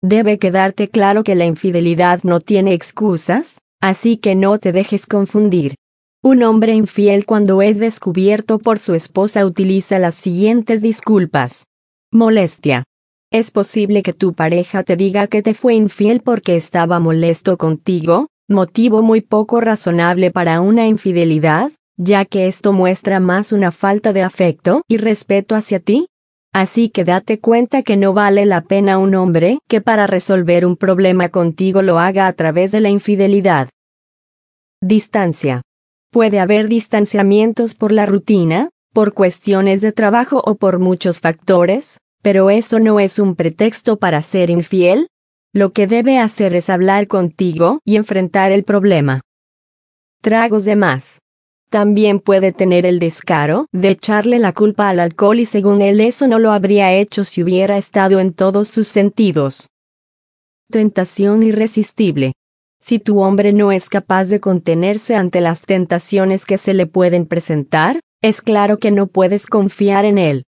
Debe quedarte claro que la infidelidad no tiene excusas, así que no te dejes confundir. Un hombre infiel cuando es descubierto por su esposa utiliza las siguientes disculpas. Molestia. ¿Es posible que tu pareja te diga que te fue infiel porque estaba molesto contigo? Motivo muy poco razonable para una infidelidad, ya que esto muestra más una falta de afecto y respeto hacia ti. Así que date cuenta que no vale la pena un hombre que para resolver un problema contigo lo haga a través de la infidelidad. Distancia. Puede haber distanciamientos por la rutina, por cuestiones de trabajo o por muchos factores, pero eso no es un pretexto para ser infiel. Lo que debe hacer es hablar contigo y enfrentar el problema. Tragos de más. También puede tener el descaro de echarle la culpa al alcohol y según él eso no lo habría hecho si hubiera estado en todos sus sentidos. Tentación irresistible. Si tu hombre no es capaz de contenerse ante las tentaciones que se le pueden presentar, es claro que no puedes confiar en él.